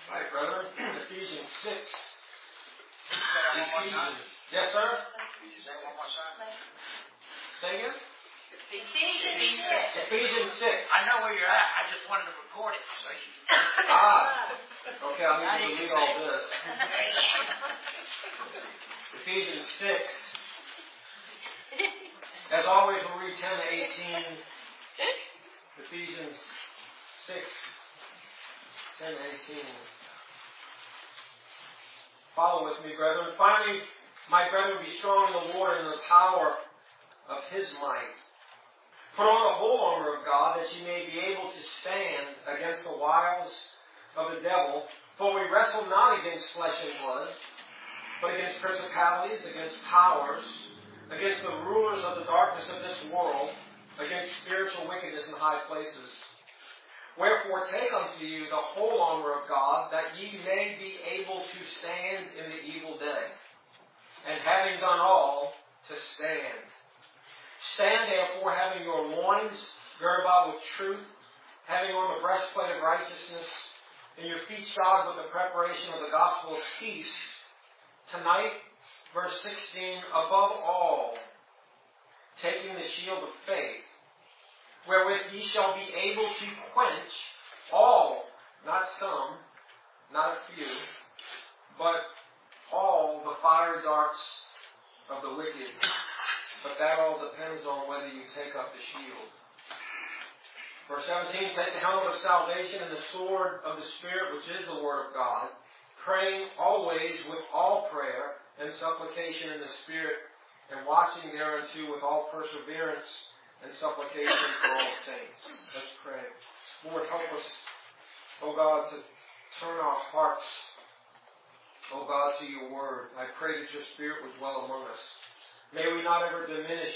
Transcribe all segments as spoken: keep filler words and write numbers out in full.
All right, brother. Ephesians six. Say that one more time. Yes, sir? Say it one more time. Say again? Ephesians six. Ephesians six. I know where you're at. I just wanted to record it. So you... Ah. Okay, I'll Now need you to can delete all say. this. Ephesians six. As always, we'll read ten to eighteen. Ephesians six, ten to eighteen. Follow with me, brethren. Finally, my brethren, be strong in the Lord and in the power of His might. Put on the whole armor of God, that ye may be able to stand against the wiles of the devil. For we wrestle not against flesh and blood, but against principalities, against powers, against the rulers of the darkness of this world, against spiritual wickedness in high places. Wherefore take unto you the whole armor of God, that ye may be able to stand in the evil day. And having done all, to stand. Stand therefore, having your loins girded about with truth, having on the breastplate of righteousness, and your feet shod with the preparation of the gospel of peace. Tonight, verse sixteen, above all, taking the shield of faith, wherewith ye shall be able to quench all, not some, not a few, but all the fiery darts of the wicked. But that all depends on whether you take up the shield. Verse seventeen, take the helmet of salvation and the sword of the Spirit, which is the Word of God, praying always with all prayer and supplication in the Spirit, and watching thereunto with all perseverance and supplication for all saints. Let's pray. Lord, help us, O God, to turn our hearts, O God, to your word. I pray that your Spirit would dwell among us. May we not ever diminish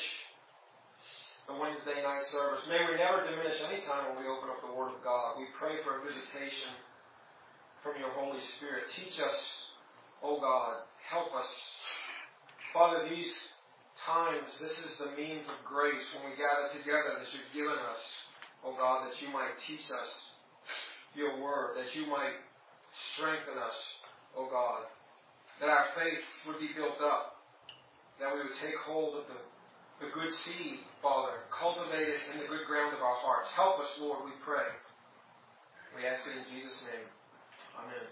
the Wednesday night service. May we never diminish any time when we open up the Word of God. We pray for a visitation from your Holy Spirit. Teach us, O God. Help us. Father, these times, this is the means of grace when we gather together that you've given us, O God, that you might teach us your word, that you might strengthen us, O God, that our faith would be built up, that we would take hold of the, the good seed, Father, cultivate it in the good ground of our hearts. Help us, Lord, we pray. We ask it in Jesus' name. Amen.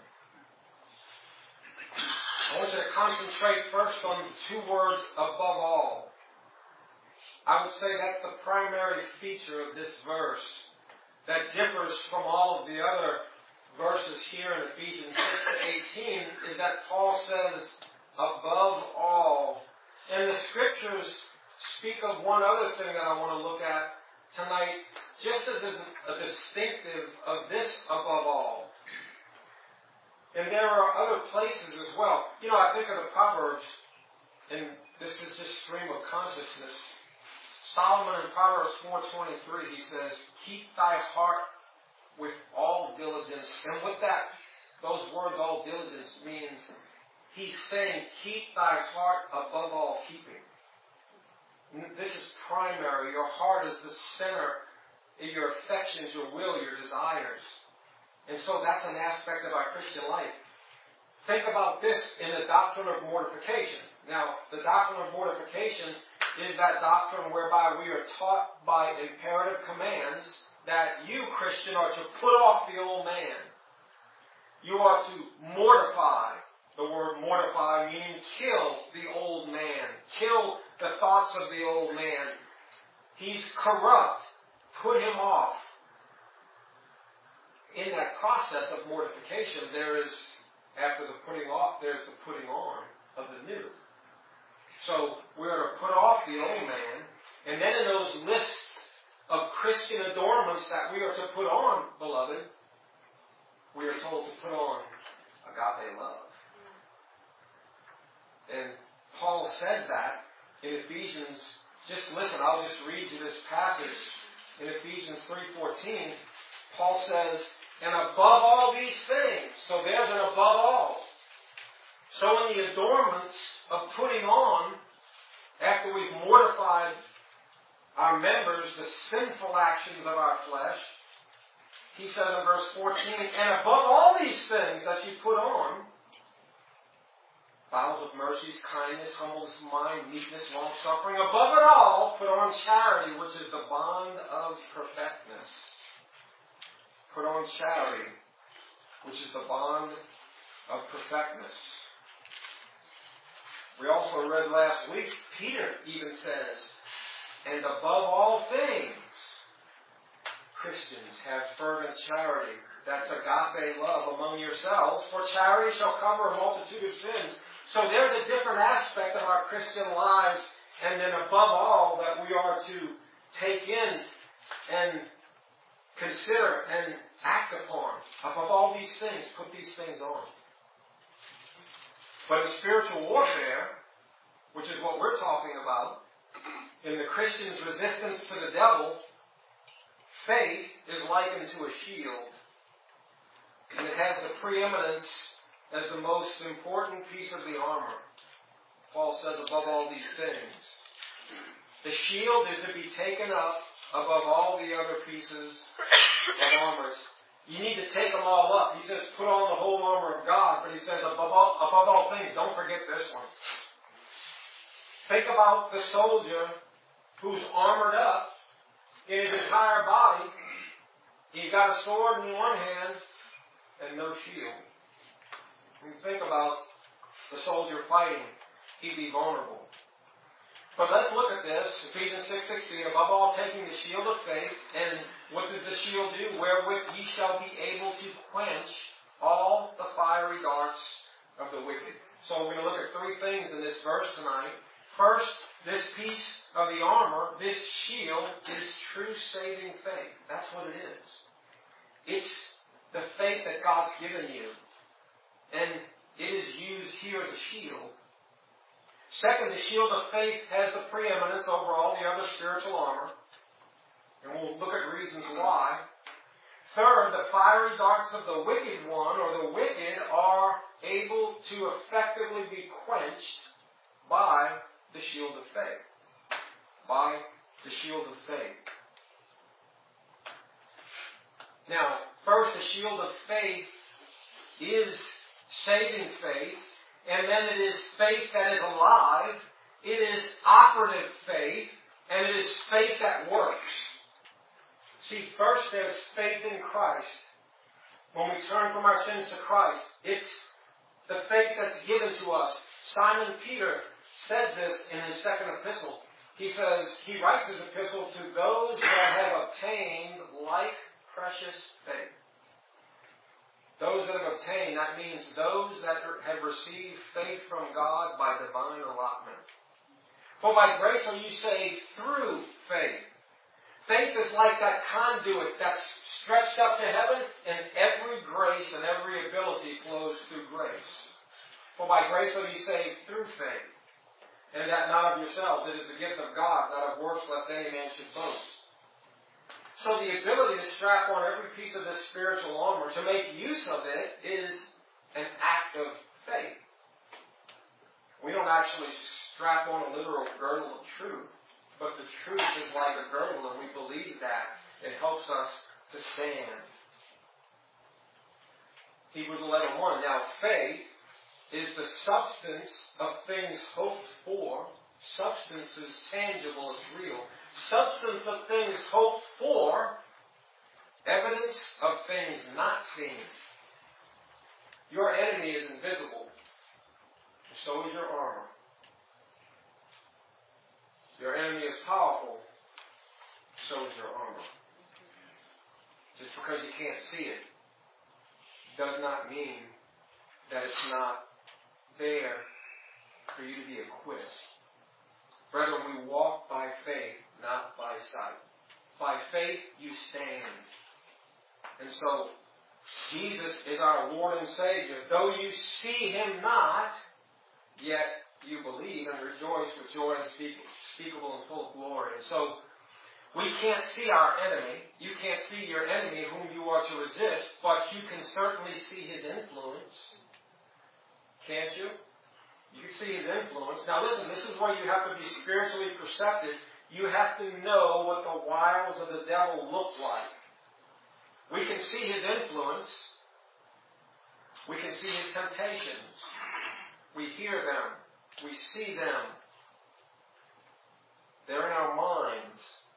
I want you to concentrate first on the two words, above all. I would say that's the primary feature of this verse that differs from all of the other verses here in Ephesians six to eighteen, is that Paul says, above all. And the Scriptures speak of one other thing that I want to look at tonight, just as a distinctive of this above all. And there are other places as well. You know, I think of the Proverbs, and this is just stream of consciousness. Solomon in Proverbs four twenty-three, he says, keep thy heart with all diligence. And with that, those words, all diligence, means he's saying, keep thy heart above all keeping. This is primary. Your heart is the center of your affections, your will, your desires. And so that's an aspect of our Christian life. Think about this in the doctrine of mortification. Now, the doctrine of mortification is that doctrine whereby we are taught by imperative commands that you, Christian, are to put off the old man. You are to mortify. The word mortify meaning kill the old man. Kill the thoughts of the old man. He's corrupt. Put him off. In that process of mortification, there is, after the putting off, there's the putting on of the new. So we are to put off the old man, and then in those lists of Christian adornments that we are to put on, beloved, we are told to put on agape love. And Paul says that in Ephesians. Just listen, I'll just read you this passage. In Ephesians three fourteen, Paul says, and above all these things, so there's an above all. So in the adornments of putting on, after we've mortified our members, the sinful actions of our flesh, he says in verse fourteen, and above all these things that you put on, bowels of mercies, kindness, humbleness of mind, meekness, long-suffering. Above it all, put on charity, which is the bond of perfectness. Put on charity, which is the bond of perfectness. We also read last week, Peter even says, and above all things, Christians, have fervent charity. That's agape love among yourselves, for charity shall cover a multitude of sins. So there's a different aspect of our Christian lives, and then above all that we are to take in and consider and act upon. Above all these things, put these things on. But in spiritual warfare, which is what we're talking about, in the Christian's resistance to the devil, faith is likened to a shield. And it has the preeminence as the most important piece of the armor. Paul says above all these things. The shield is to be taken up above all the other pieces of armors. You need to take them all up. He says put on the whole armor of God, but he says above all, above all things, don't forget this one. Think about the soldier who's armored up in his entire body. He's got a sword in one hand and no shield. When you think about the soldier fighting, he'd be vulnerable. But let's look at this. Ephesians six sixteen, above all taking the shield of faith. And what does the shield do? Wherewith ye shall be able to quench all the fiery darts of the wicked. So we're going to look at three things in this verse tonight. First, this piece of the armor, this shield, is true saving faith. That's what it is. It's the faith that God's given you. And it is used here as a shield. Second, the shield of faith has the preeminence over all the other spiritual armor. And we'll look at reasons why. Third, the fiery darts of the wicked one, or the wicked, are able to effectively be quenched by the shield of faith. By the shield of faith. Now, first, the shield of faith is saving faith, and then it is faith that is alive, it is operative faith, and it is faith that works. See, first there's faith in Christ. When we turn from our sins to Christ, it's the faith that's given to us. Simon Peter said this in his second epistle. He says, he writes his epistle to those that have obtained like precious faith. Those that have obtained, that means those that have received faith from God by divine allotment. For by grace are you saved through faith. Faith is like that conduit that's stretched up to heaven, and every grace and every ability flows through grace. For by grace are you saved through faith. And that not of yourselves, it is the gift of God, not of works, lest any man should boast. So the ability to strap on every piece of this spiritual armor, to make use of it, is an act of faith. We don't actually strap on a literal girdle of truth, but the truth is like a girdle, and we believe that. It helps us to stand. Hebrews eleven one. Now faith is the substance of things hoped for. Substance is tangible, it's real. Substance of things hoped for, evidence of things not seen. Your enemy is invisible, and so is your armor. Your enemy is powerful, so is your armor. Just because you can't see it does not mean that it's not there for you to be equipped. Brethren, we walk by faith, not by sight. By faith you stand. And so, Jesus is our Lord and Savior. Though you see Him not, yet you believe and rejoice with joy unspeakable and full of glory. And so, we can't see our enemy. You can't see your enemy whom you are to resist, but you can certainly see his influence. Can't you? You can see his influence. Now listen, this is where you have to be spiritually perceptive. You have to know what the wiles of the devil look like. We can see his influence. We can see his temptations. We hear them. We see them. They're in our minds.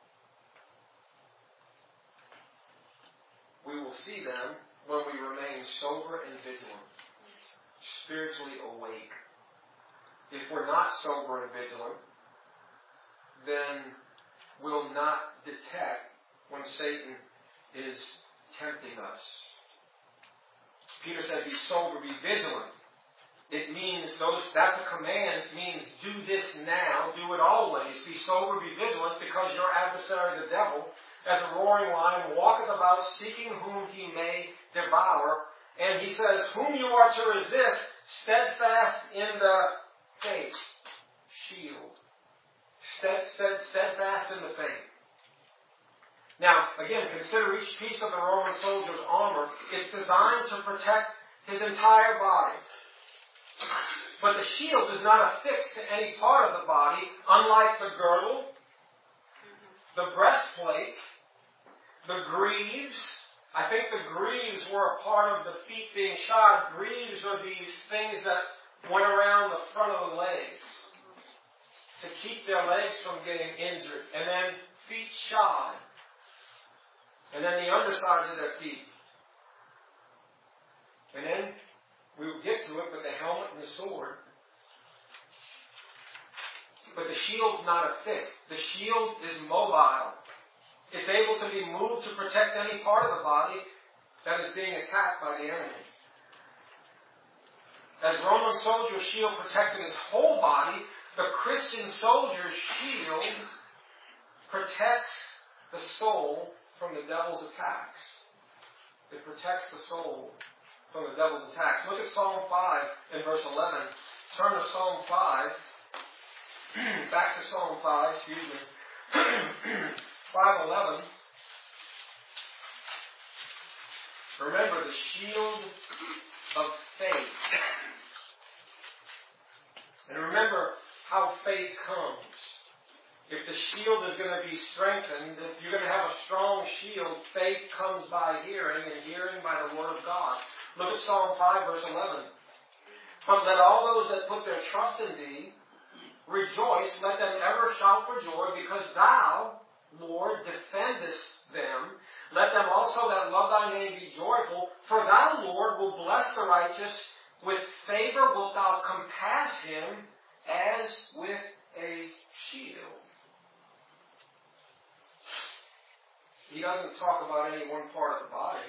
We will see them when we remain sober and vigilant, spiritually awake. If we're not sober and vigilant, then we'll not detect when Satan is tempting us. Peter said, be sober, be vigilant. It means, those. that's a command. It means do this now, do it always. Be sober, be vigilant, because your adversary, the devil, as a roaring lion, walketh about seeking whom he may devour. And he says, whom you are to resist, steadfast in the faith. Shield. Stead, stead, steadfast in the faith. Now, again, consider each piece of the Roman soldier's armor. It's designed to protect his entire body. But the shield is not affixed to any part of the body, unlike the girdle, the breastplate, the greaves. I think the greaves were a part of the feet being shod. Greaves are these things that went around the front of the legs to keep their legs from getting injured. And then feet shod. And then the undersides of their feet. And then we will get to it with the helmet and the sword. But the shield's not affixed. The shield is mobile. It's able to be moved to protect any part of the body that is being attacked by the enemy. As Roman soldier's shield protected his whole body, the Christian soldier's shield protects the soul from the devil's attacks. It protects the soul from the devil's attacks. Look at Psalm five in verse eleven. Turn to Psalm five. Back to Psalm five, excuse me. five eleven. Remember the shield of faith. And remember how faith comes. If the shield is going to be strengthened, if you're going to have a strong shield, faith comes by hearing, and hearing by the Word of God. Look at Psalm five, verse eleven. But let all those that put their trust in thee rejoice, let them ever shout for joy, because thou, Lord, defendest them. Let them also that love thy name be joyful, for thou, Lord, will bless the righteous. With favor wilt thou compass him as with a shield. He doesn't talk about any one part of the body.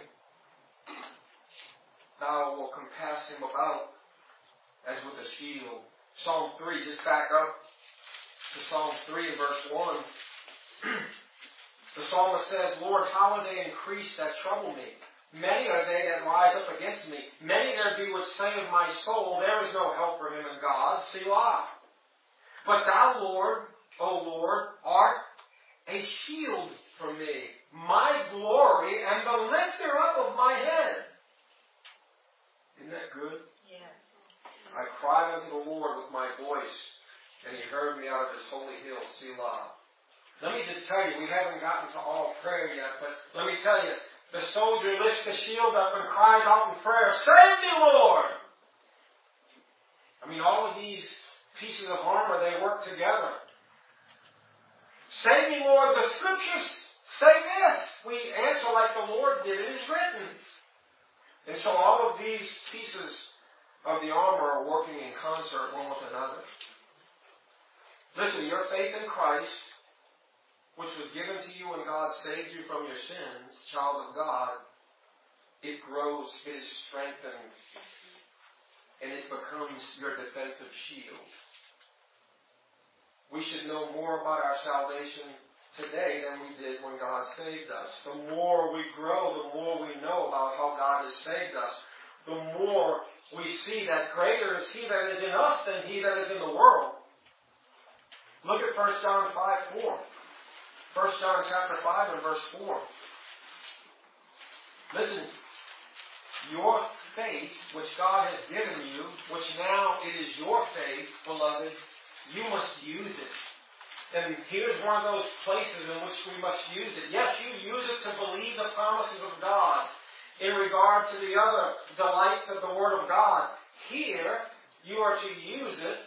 Thou will compass him about as with a shield. Psalm three, just back up to Psalm three and verse one. The psalmist says, Lord, how are they increased that trouble me? Many are they that rise up against me. Many there be which say of my soul, there is no help for him in God. Selah. But thou, Lord, O Lord, art a shield for me, my glory, and the lifter up of my head. Isn't that good? Yeah. I cried unto the Lord with my voice, and he heard me out of his holy hill, Selah. Let me just tell you, we haven't gotten to all prayer yet, but let me tell you, the soldier lifts the shield up and cries out in prayer, save me, Lord! I mean, all of these pieces of armor, they work together. Save me, Lord. The Scriptures say this. We answer like the Lord did. It is written. And so all of these pieces of the armor are working in concert one with another. Listen, your faith in Christ, which was given to you when God saved you from your sins, child of God, it grows, it is strengthened, and it becomes your defensive shield. We should know more about our salvation today than we did when God saved us. The more we grow, the more we know about how God has saved us. The more we see that greater is He that is in us than he that is in the world. Look at First John five four. First John chapter five and verse four. Listen, your faith, which God has given you, which now it is your faith, beloved, you must use it. And here's one of those places in which we must use it. Yes, you use it to believe the promises of God. regard to the other delights of the Word of God. Here, you are to use it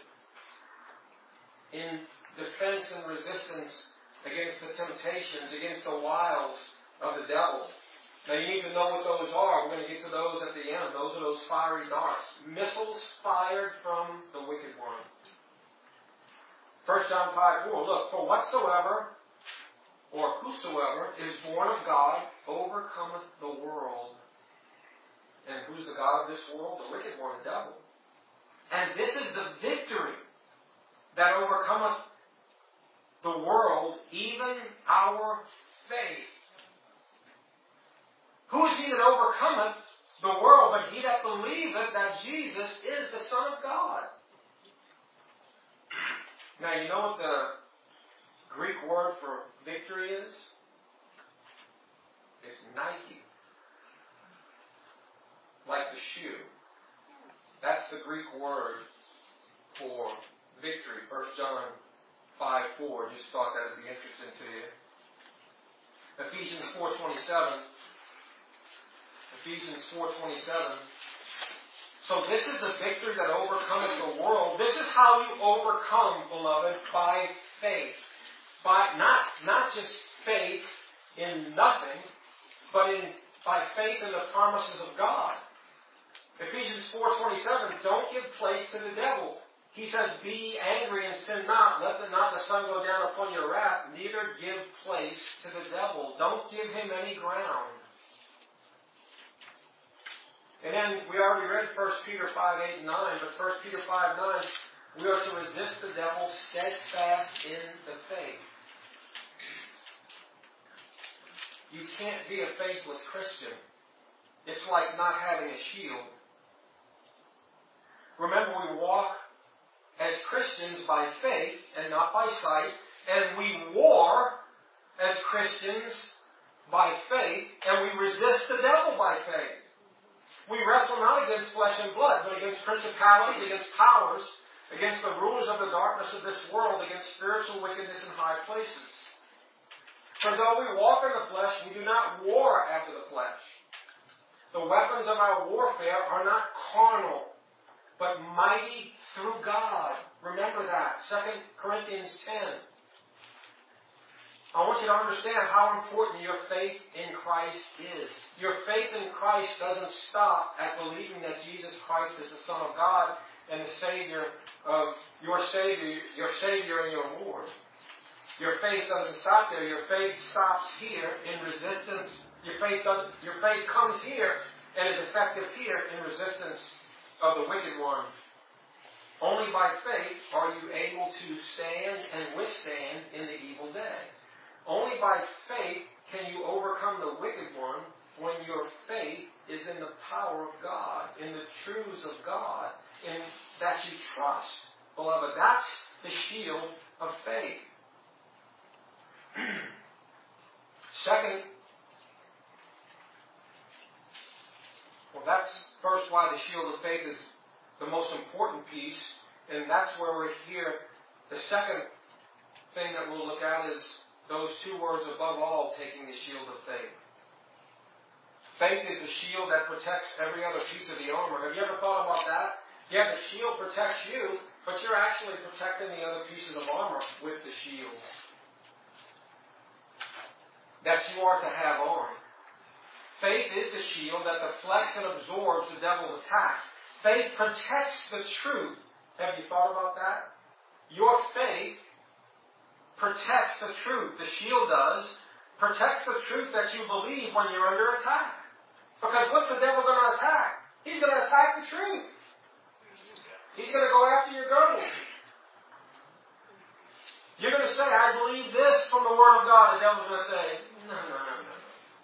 in defense and resistance against the temptations, against the wiles of the devil. Now you need to know what those are. We're going to get to those at the end. Those are those fiery darts. Missiles fired from the wicked one. First John five four. Look, for whatsoever or whosoever is born of God overcometh the world. And who's the God of this world? The wicked one, the devil. And this is the victory that overcometh the world, even our faith. Who is he that overcometh the world but he that believeth that Jesus is the Son of God? Now, you know what the Greek word for victory is? It's Nike. Like the shoe. That's the Greek word for victory. First John five four. Just thought that would be interesting to you. Ephesians four twenty-seven. Ephesians four twenty-seven. So this is the victory that overcometh the world. This is how you overcome, beloved, by faith. By not, not just faith in nothing, but in by faith in the promises of God. Ephesians four twenty-seven, don't give place to the devil. He says, be angry and sin not. Let the, not the sun go down upon your wrath. Neither give place to the devil. Don't give him any ground. And then we already read First Peter five, eight, and nine. But First Peter five, nine, we are to resist the devil steadfast in the faith. You can't be a faithless Christian. It's like not having a shield. Remember, we walk as Christians by faith and not by sight. And we war as Christians by faith. And we resist the devil by faith. We wrestle not against flesh and blood, but against principalities, against powers, against the rulers of the darkness of this world, against spiritual wickedness in high places. For though we walk in the flesh, we do not war after the flesh. The weapons of our warfare are not carnal, but mighty through God. Remember that. Second Corinthians ten. I want you to understand how important your faith in Christ is. Your faith in Christ doesn't stop at believing that Jesus Christ is the Son of God and the Savior of your Savior, your Savior and your Lord. Your faith doesn't stop there. Your faith stops here in resistance. Your faith doesn't, your faith comes here and is effective here in resistance of the wicked one. Only by faith are you able to stand and withstand in the evil day. Only by faith can you overcome the wicked one when your faith is in the power of God, in the truths of God, in that you trust. Beloved, that's the shield of faith. Second, well, that's first why the shield of faith is the most important piece, and that's where we're here. The second thing that we'll look at is those two words above all, taking the shield of faith. Faith is the shield that protects every other piece of the armor. Have you ever thought about that? Yeah, the shield protects you, but you're actually protecting the other pieces of armor with the shield that you are to have on. Faith is the shield that deflects and absorbs the devil's attacks. Faith protects the truth. Have you thought about that? Your faith protects the truth. The shield does. Protects the truth that you believe when you're under attack. Because what's the devil going to attack? He's going to attack the truth. He's going to go after your girdle. You're going to say, I believe this from the Word of God. The devil's going to say, no, no, no, no.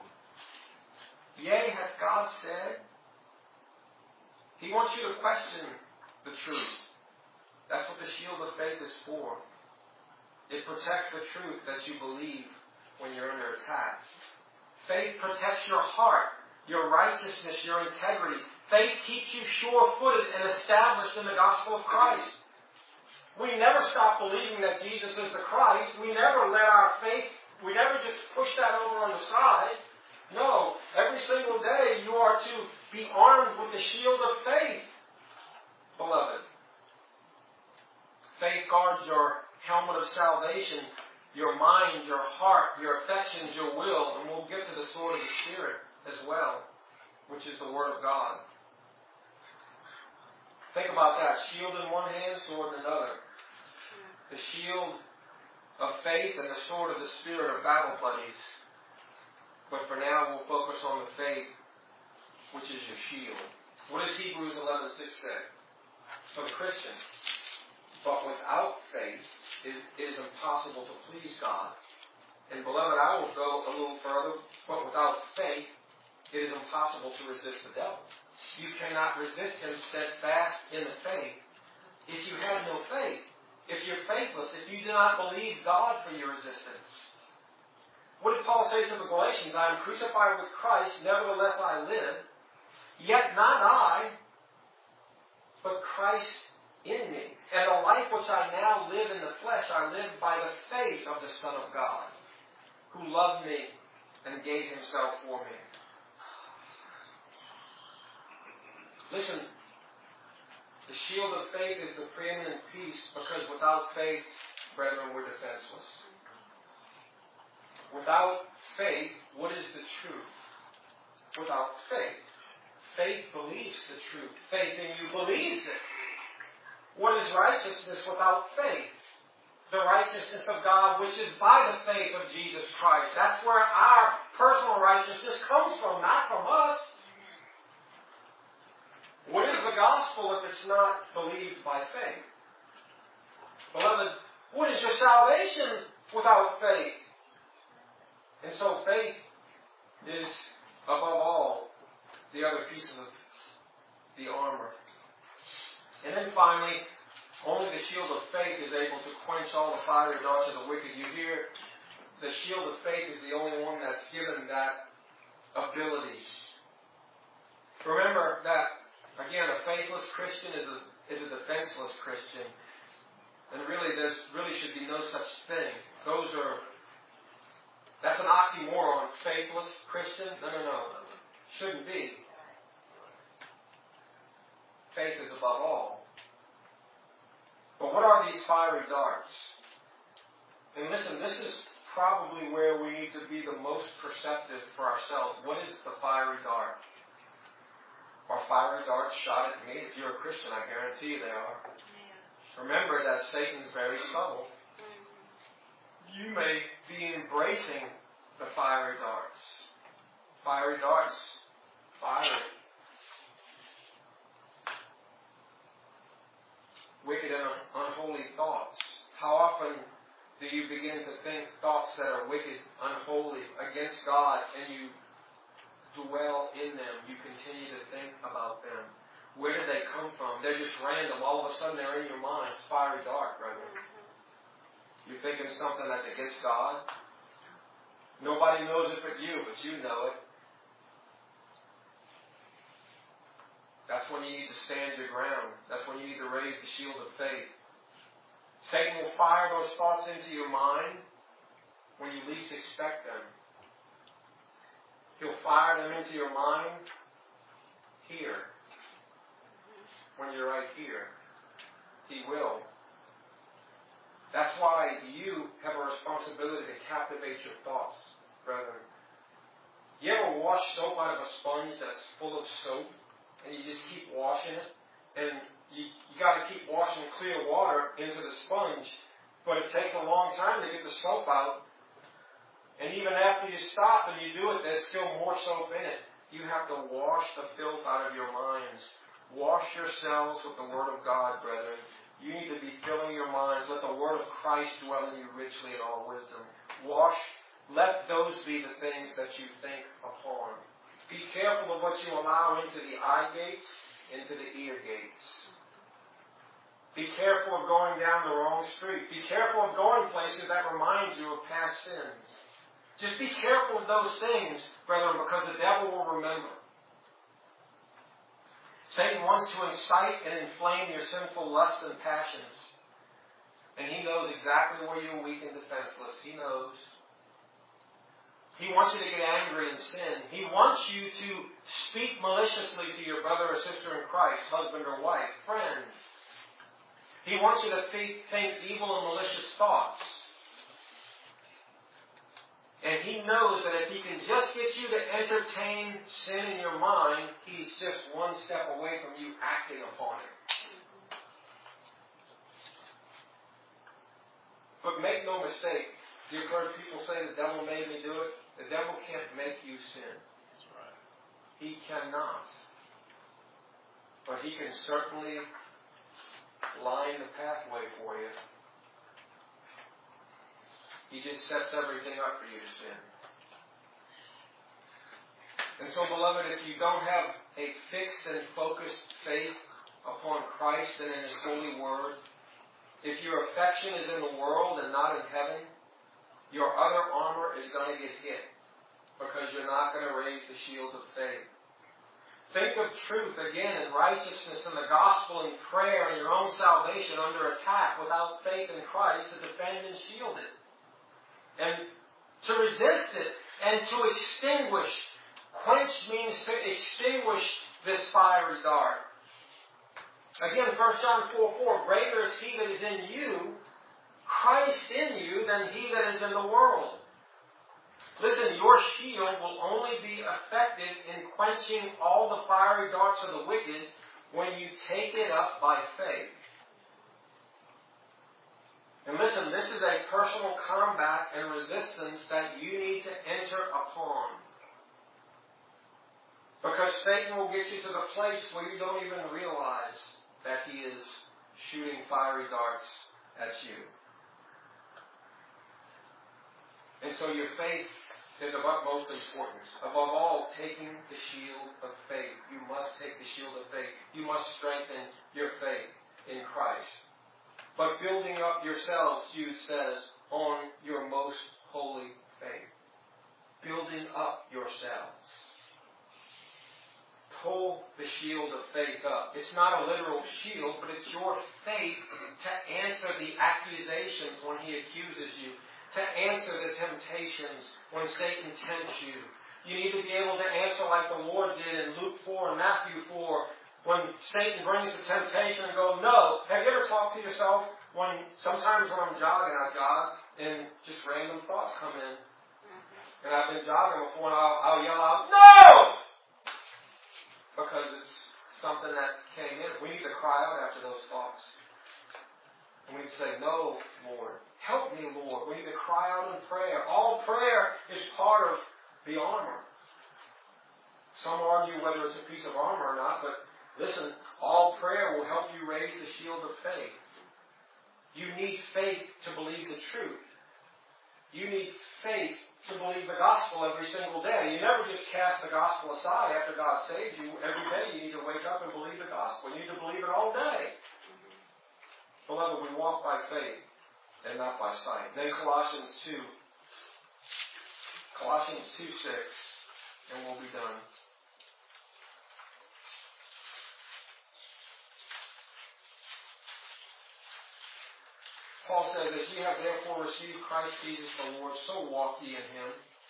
Yea, hath God said? He wants you to question the truth. That's what the shield of faith is for. It protects the truth that you believe when you're under attack. Faith protects your heart, your righteousness, your integrity. Faith keeps you sure-footed and established in the gospel of Christ. We never stop believing that Jesus is the Christ. We never let our faith, we never just push that over on the side. No, every single day you are to be armed with the shield of faith, beloved. Faith guards your helmet of salvation, your mind, your heart, your affections, your will, and we'll get to the sword of the Spirit as well, which is the Word of God. Think about that. Shield in one hand, sword in another. The shield of faith and the sword of the Spirit are battle buddies. But for now, we'll focus on the faith, which is your shield. What does Hebrews eleven six say? For the Christian, but without faith, it is impossible to please God. And beloved, I will go a little further, but without faith, it is impossible to resist the devil. You cannot resist him steadfast in the faith if you have no faith. If you're faithless, if you do not believe God for your resistance. What did Paul say to the Galatians? I am crucified with Christ, nevertheless I live. Yet not I, but Christ in me. And the life which I now live in the flesh, I live by the faith of the Son of God, who loved me and gave himself for me. Listen, the shield of faith is the preeminent piece, because without faith, brethren, we're defenseless. Without faith, what is the truth? Without faith. Faith believes the truth. Faith in you believes it. What is righteousness without faith? The righteousness of God, which is by the faith of Jesus Christ. That's where our personal righteousness comes from, not from us. What is the gospel if it's not believed by faith? Beloved, what is your salvation without faith? And so faith is, above all, the other pieces of the armor. And then finally, only the shield of faith is able to quench all the fiery darts of the wicked. You hear, the shield of faith is the only one that's given that ability. Remember that, again, a faithless Christian is a, is a defenseless Christian. And really, there really should be no such thing. Those are, that's an oxymoron. Faithless Christian? No, no, no. Shouldn't be. Faith is above all. But what are these fiery darts? And listen, this is probably where we need to be the most perceptive for ourselves. What is the fiery dart? Are fiery darts shot at me? If you're a Christian, I guarantee you they are. Remember that Satan's very subtle. You may be embracing the fiery darts. Fiery darts. Fiery. Wicked and unholy thoughts. How often do you begin to think thoughts that are wicked, unholy, against God, and you dwell in them? You continue to think about them. Where did they come from? They're just random. All of a sudden they're in your mind. It's fiery dark, brother. You're thinking something that's against God. Nobody knows it but you, but you know it. That's when you need to stand your ground. That's when you need to raise the shield of faith. Satan will fire those thoughts into your mind when you least expect them. He'll fire them into your mind here, when you're right here. He will. That's why you have a responsibility to captivate your thoughts, brethren. You ever wash soap out of a sponge that's full of soap? And you just keep washing it, and you, you got to keep washing clear water into the sponge, but it takes a long time to get the soap out. And even after you stop and you do it, there's still more soap in it. You have to wash the filth out of your minds. Wash yourselves with the Word of God, brethren. You need to be filling your minds. Let the Word of Christ dwell in you richly in all wisdom. Wash. Let those be the things that you think upon. Be careful of what you allow into the eye gates, into the ear gates. Be careful of going down the wrong street. Be careful of going places that remind you of past sins. Just be careful of those things, brethren, because the devil will remember. Satan wants to incite and inflame your sinful lusts and passions. And he knows exactly where you're weak and defenseless. He knows. He wants you to get angry and sin. He wants you to speak maliciously to your brother or sister in Christ, husband or wife, friend. He wants you to think, think evil and malicious thoughts. And he knows that if he can just get you to entertain sin in your mind, he's just one step away from you acting upon it. But make no mistake, you've heard people say the devil made me do it. The devil can't make you sin. That's right. He cannot. But he can certainly line the pathway for you. He just sets everything up for you to sin. And so, beloved, if you don't have a fixed and focused faith upon Christ and in His holy word, if your affection is in the world and not in heaven, your other armor is going to get hit because you're not going to raise the shield of faith. Think of truth again and righteousness and the gospel and prayer and your own salvation under attack without faith in Christ to defend and shield it. And to resist it and to extinguish. Quench means to extinguish this fiery dart. Again, First John four four, greater is He that is in you, Christ in you, than he that is in the world. Listen, your shield will only be effective in quenching all the fiery darts of the wicked when you take it up by faith. And listen, this is a personal combat and resistance that you need to enter upon. Because Satan will get you to the place where you don't even realize that he is shooting fiery darts at you. And so your faith is of utmost importance. Above all, taking the shield of faith. You must take the shield of faith. You must strengthen your faith in Christ. But building up yourselves, Jude says, on your most holy faith. Building up yourselves. Pull the shield of faith up. It's not a literal shield, but it's your faith to answer the accusations when he accuses you. To answer the temptations when Satan tempts you. You need to be able to answer like the Lord did in Luke four and Matthew four. When Satan brings the temptation and go, no. Have you ever talked to yourself when, sometimes when I'm jogging, I jog and just random thoughts come in. And I've been jogging before and I'll, I'll yell out, no! Because it's something that came in. We need to cry out after those thoughts. And we say, no, Lord. Help me, Lord. We need to cry out in prayer. All prayer is part of the armor. Some argue whether it's a piece of armor or not, but listen, all prayer will help you raise the shield of faith. You need faith to believe the truth. You need faith to believe the gospel every single day. You never just cast the gospel aside after God saves you. Every day you need to wake up and believe the gospel. You need to believe it all day. Beloved, we walk by faith and not by sight. Then Colossians two. Colossians two six. And we'll be done. Paul says, as ye have therefore received Christ Jesus the Lord, so walk ye in him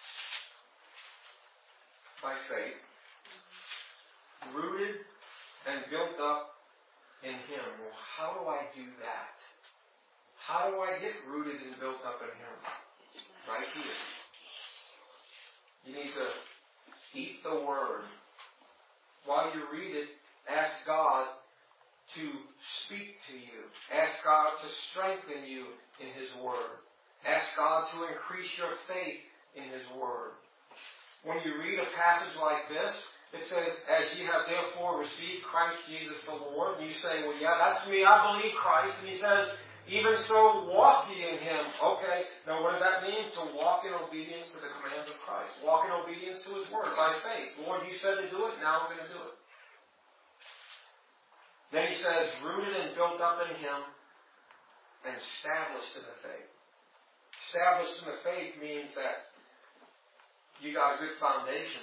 by faith, rooted and built up in him. Well, how do I do that? How do I get rooted and built up in him? Right here. You need to eat the Word. While you read it, ask God to speak to you. Ask God to strengthen you in His Word. Ask God to increase your faith in His Word. When you read a passage like this, it says, as ye have therefore received Christ Jesus the Lord, and you say, well, yeah, that's me, I believe Christ. And He says, even so, walk ye in Him. Okay, now what does that mean? To walk in obedience to the commands of Christ. Walk in obedience to His Word by faith. Lord, you said to do it, now I'm going to do it. Then he says, rooted and built up in Him and established in the faith. Established in the faith means that you got a good foundation.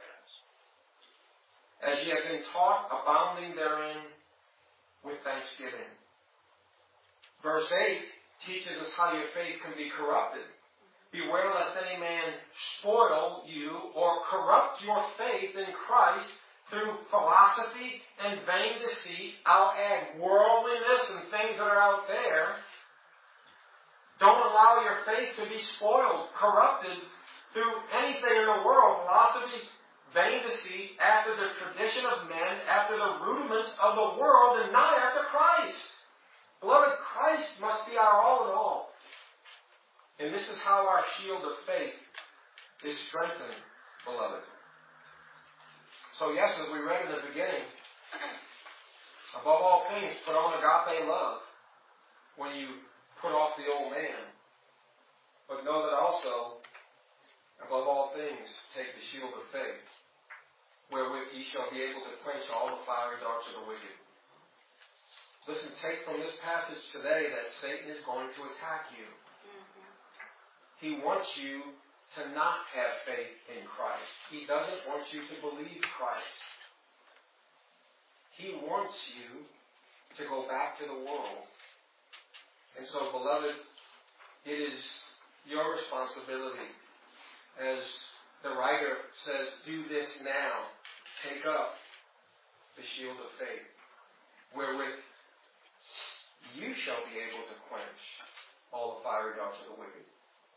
As ye have been taught, abounding therein with thanksgiving. Verse eight teaches us how your faith can be corrupted. Beware lest any man spoil you or corrupt your faith in Christ through philosophy and vain deceit. I'll add worldliness and things that are out there. Don't allow your faith to be spoiled, corrupted through anything in the world. Philosophy, vain deceit, after the tradition of men, after the rudiments of the world, and not after Christ. Beloved, Christ must be our all in all. And this is how our shield of faith is strengthened, beloved. So yes, as we read in the beginning, above all things, put on agape love when you put off the old man. But know that also, above all things, take the shield of faith, wherewith ye shall be able to quench all the fiery darts of the wicked. Listen, take from this passage today that Satan is going to attack you. He wants you to not have faith in Christ. He doesn't want you to believe Christ. He wants you to go back to the world. And so, beloved, it is your responsibility. As the writer says, do this now. Take up the shield of faith, wherewith you shall be able to quench all the fiery darts of the wicked.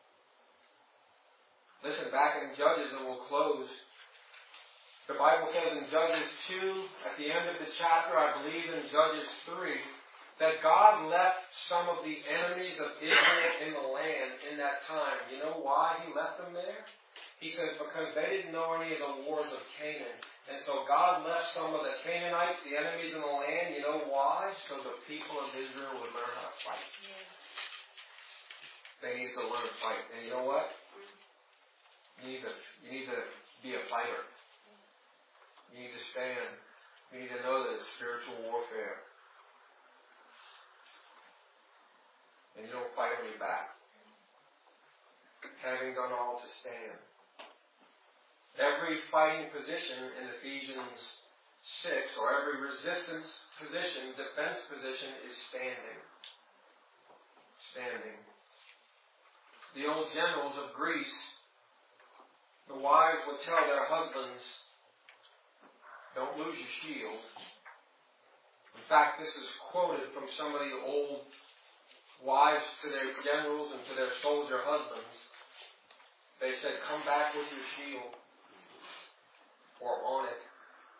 Listen, back in Judges, and we'll close. The Bible says in Judges two, at the end of the chapter, I believe in Judges three, that God left some of the enemies of Israel in the land in that time. You know why He left them there? He says because they didn't know any of the wars of Canaan. And so God left some of the Canaanites, the enemies in the land. You know why? So the people of Israel would learn how to fight. They need to learn to fight. And you know what? You need to, you need to be a fighter. You need to stand. You need to know that it's spiritual warfare. And you don't fight on your back. Having done all to stand. Every fighting position in Ephesians six, or every resistance position, defense position, is standing. Standing. The old generals of Greece, the wives would tell their husbands, don't lose your shield. In fact, this is quoted from some of the old wives to their generals and to their soldier husbands. They said, come back with your shield, or on it.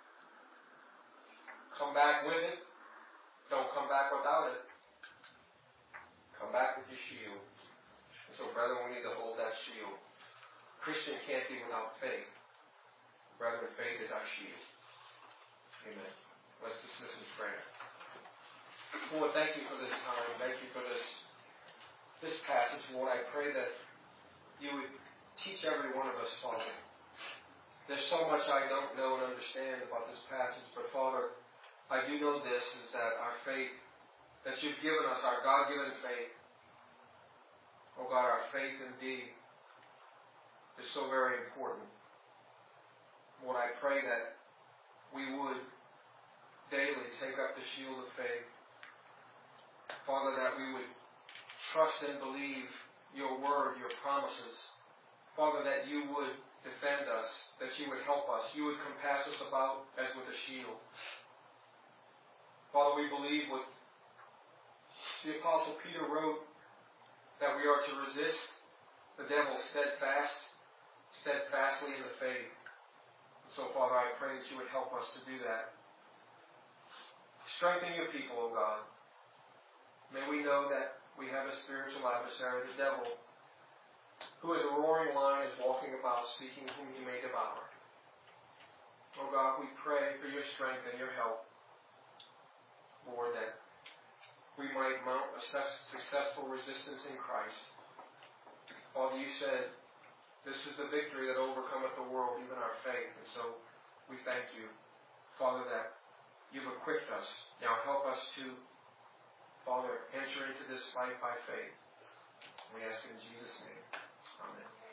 Come back with it. Don't come back without it. Come back with your shield. And so, brethren, we need to hold that shield. Christian can't be without faith. Brethren, faith is our shield. Amen. Let's dismiss in prayer. Lord, thank you for this time. Thank you for this, this passage, Lord. I pray that you would teach every one of us, Father. There's so much I don't know and understand about this passage, but Father, I do know this, is that our faith, that you've given us, our God-given faith, oh God, our faith indeed is so very important. Lord, I pray that we would daily take up the shield of faith. Father, that we would trust and believe your word, your promises. Father, that you would defend us, that you would help us, you would compass us about as with a shield. Father, we believe what the Apostle Peter wrote, that we are to resist the devil steadfast, steadfastly in the faith. And so, Father, I pray that you would help us to do that. Strengthen your people, O God. May we know that we have a spiritual adversary, the devil, who as a roaring lion is walking about seeking whom he may devour. O God, we pray for your strength and your help, Lord, that we might mount a successful resistance in Christ. Father, you said, this is the victory that overcometh the world, even our faith. And so we thank you, Father, that you've equipped us. Now help us to, Father, enter into this fight by faith. We ask in Jesus' name. Amen.